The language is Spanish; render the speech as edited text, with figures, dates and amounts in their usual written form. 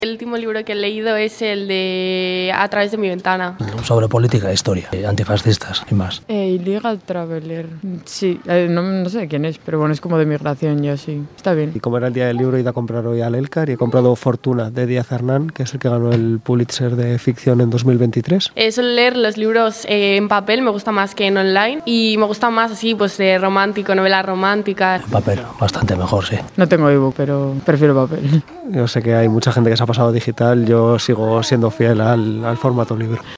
El último libro que he leído es el de A través de mi ventana. Sobre política e historia, antifascistas y más. Illegal Traveler. Sí, no sé quién es, pero bueno, es como de migración y así. Está bien. Y como era el día del libro, he ido a comprar hoy al Elcar y he comprado Fortuna de Díaz Hernán, que es el que ganó el Pulitzer de ficción en 2023. Suelo leer los libros en papel, me gusta más que en online. Y me gusta más así, pues de romántico, novelas románticas. En papel, bastante mejor, sí. No tengo ebook, pero prefiero papel. Yo sé que hay mucha gente que se ha pasado digital, yo sigo siendo fiel al formato libro.